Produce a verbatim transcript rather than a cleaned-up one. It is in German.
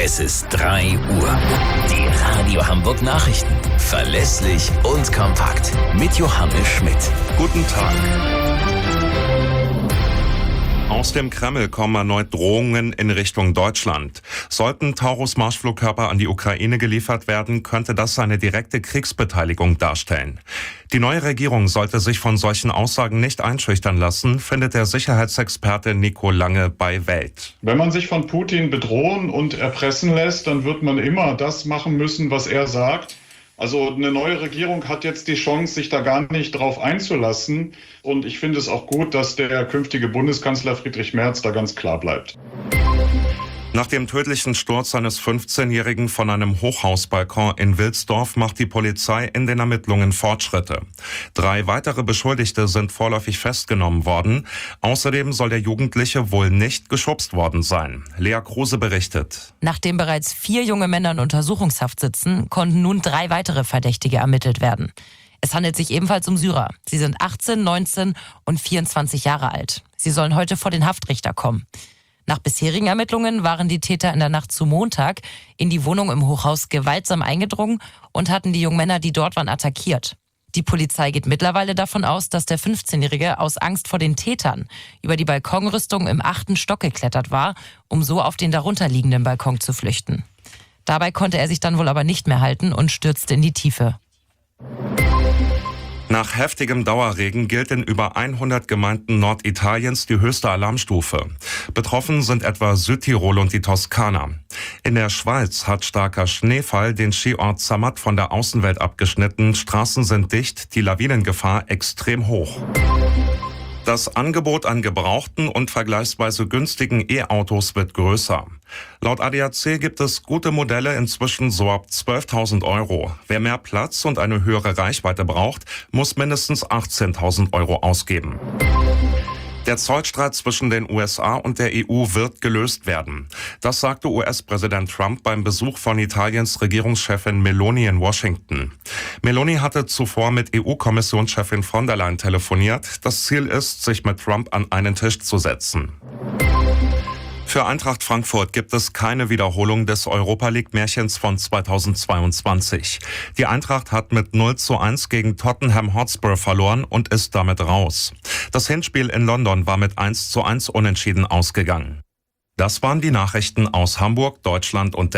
Es ist drei Uhr. Die Radio Hamburg Nachrichten. Verlässlich und kompakt. Mit Johannes Schmidt. Guten Tag. Aus dem Kreml kommen erneut Drohungen in Richtung Deutschland. Sollten Taurus-Marschflugkörper an die Ukraine geliefert werden, könnte das eine direkte Kriegsbeteiligung darstellen. Die neue Regierung sollte sich von solchen Aussagen nicht einschüchtern lassen, findet der Sicherheitsexperte Nico Lange bei Welt. Wenn man sich von Putin bedrohen und erpressen lässt, dann wird man immer das machen müssen, was er sagt. Also eine neue Regierung hat jetzt die Chance, sich da gar nicht drauf einzulassen. Und ich finde es auch gut, dass der künftige Bundeskanzler Friedrich Merz da ganz klar bleibt. Nach dem tödlichen Sturz eines fünfzehnjährigen von einem Hochhausbalkon in Wilsdorf macht die Polizei in den Ermittlungen Fortschritte. Drei weitere Beschuldigte sind vorläufig festgenommen worden. Außerdem soll der Jugendliche wohl nicht geschubst worden sein. Lea Kruse berichtet. Nachdem bereits vier junge Männer in Untersuchungshaft sitzen, konnten nun drei weitere Verdächtige ermittelt werden. Es handelt sich ebenfalls um Syrer. Sie sind achtzehn, neunzehn und vierundzwanzig Jahre alt. Sie sollen heute vor den Haftrichter kommen. Nach bisherigen Ermittlungen waren die Täter in der Nacht zu Montag in die Wohnung im Hochhaus gewaltsam eingedrungen und hatten die jungen Männer, die dort waren, attackiert. Die Polizei geht mittlerweile davon aus, dass der fünfzehnjährige aus Angst vor den Tätern über die Balkonrüstung im achten Stock geklettert war, um so auf den darunterliegenden Balkon zu flüchten. Dabei konnte er sich dann wohl aber nicht mehr halten und stürzte in die Tiefe. Nach heftigem Dauerregen gilt in über hundert Gemeinden Norditaliens die höchste Alarmstufe. Betroffen sind etwa Südtirol und die Toskana. In der Schweiz hat starker Schneefall den Skiort Zermatt von der Außenwelt abgeschnitten. Straßen sind dicht, die Lawinengefahr extrem hoch. Das Angebot an gebrauchten und vergleichsweise günstigen E-Autos wird größer. Laut A D A C gibt es gute Modelle inzwischen so ab zwölftausend Euro. Wer mehr Platz und eine höhere Reichweite braucht, muss mindestens achtzehntausend Euro ausgeben. Der Zollstreit zwischen den U S A und der E U wird gelöst werden. Das sagte U S-Präsident Trump beim Besuch von Italiens Regierungschefin Meloni in Washington. Meloni hatte zuvor mit E U-Kommissionschefin von der Leyen telefoniert. Das Ziel ist, sich mit Trump an einen Tisch zu setzen. Für Eintracht Frankfurt gibt es keine Wiederholung des Europa-League-Märchens von zweitausendzweiundzwanzig. Die Eintracht hat mit null zu eins gegen Tottenham Hotspur verloren und ist damit raus. Das Hinspiel in London war mit eins zu eins unentschieden ausgegangen. Das waren die Nachrichten aus Hamburg, Deutschland und der